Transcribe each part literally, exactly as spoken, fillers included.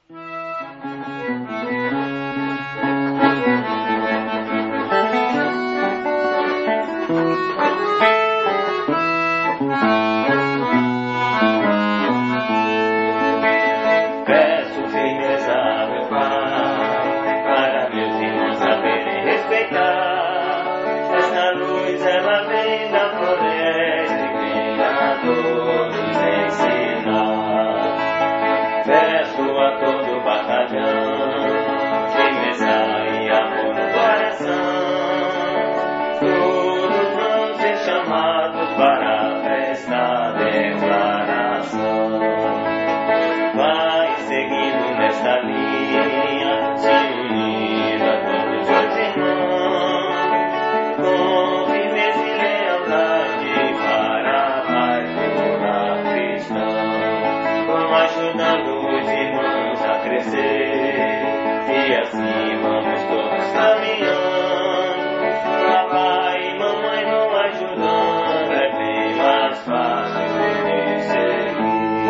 Peço firmeza, meu Pai, para meus irmãos saberem respeitar. Esta luz ela vem da floresta e vem a todos ensinar. Peço a todo batalhão firmeza e amor no coração. Todos vão ser chamados para prestar declaração. Vai seguindo nesta linha, se unindo a todos os irmãos, com firmeza e lealdade para a paz do lar cristão. Vão ajudando os irmãos a crescer, e assim vamos todos caminhando. Papai e mamãe vão ajudando, é bem mais fácil de seguir.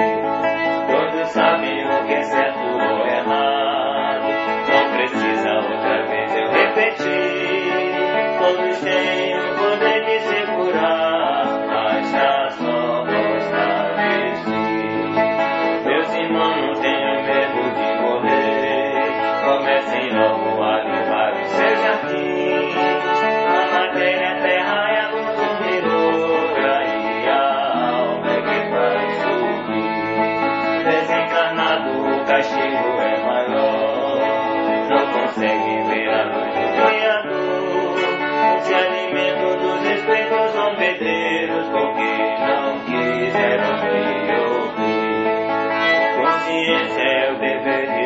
Sabem o que é certo ou errado, não precisa outra vez eu repetir. Todos têm o poder de segurar, mas já só basta vestir. Meus irmãos, não tenham medo de morrer, comecem logo a limpar os seus jardins. A matéria, a terra é a consumidora e a alma é que faz subir. Desencarnado o castigo é maior, não consegue ver a luz do Criador. Se alimentam dos espíritos zombeteiros, porque não quiseram me ouvir. Consciência é o dever de